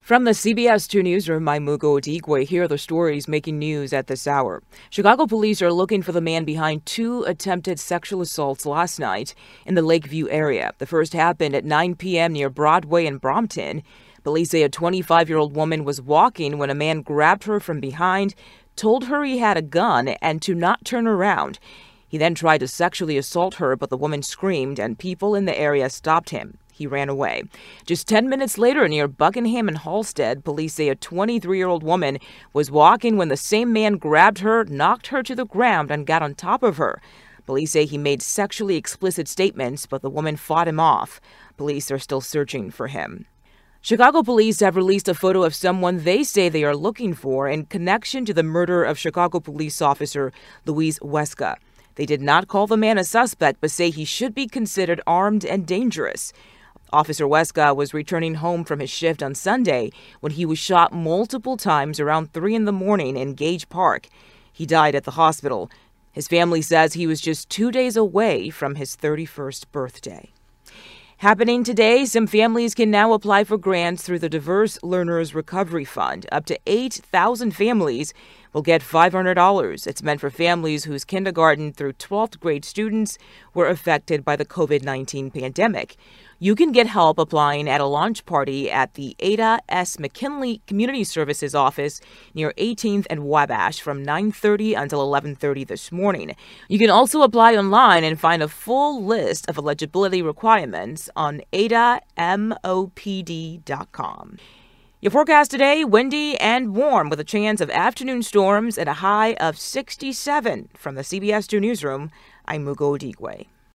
From the CBS 2 newsroom, I'm Mugo Odigwe. Here are the stories making news at this hour. Chicago police are looking for the man behind two attempted sexual assaults last night in the Lakeview area. The first happened at 9 p.m. near Broadway in Brompton. Police say a 25-year-old woman was walking when a man grabbed her from behind, told her he had a gun, and to not turn around. He then tried to sexually assault her, but the woman screamed, and people in the area stopped him. He ran away. Just 10 minutes later, near Buckingham and Halstead, police say a 23-year-old woman was walking when the same man grabbed her, knocked her to the ground, and got on top of her. Police say he made sexually explicit statements, but the woman fought him off. Police are still searching for him. Chicago police have released a photo of someone they say they are looking for in connection to the murder of Chicago police officer Luis Huesca. They did not call the man a suspect, but say he should be considered armed and dangerous. Officer Huesca was returning home from his shift on Sunday when he was shot multiple times around 3 in the morning in Gage Park. He died at the hospital. His family says he was just 2 days away from his 31st birthday. Happening today, some families can now apply for grants through the Diverse Learners Recovery Fund. Up to 8,000 families will get $500. It's meant for families whose kindergarten through 12th grade students were affected by the COVID-19 pandemic. You can get help applying at a launch party at the Ada S. McKinley Community Services office near 18th and Wabash from 9:30 until 11:30 this morning. You can also apply online and find a full list of eligibility requirements on adamopd.com. Your forecast today, windy and warm with a chance of afternoon storms and a high of 67. From the CBS 2 newsroom, I'm Mugo Odigwe.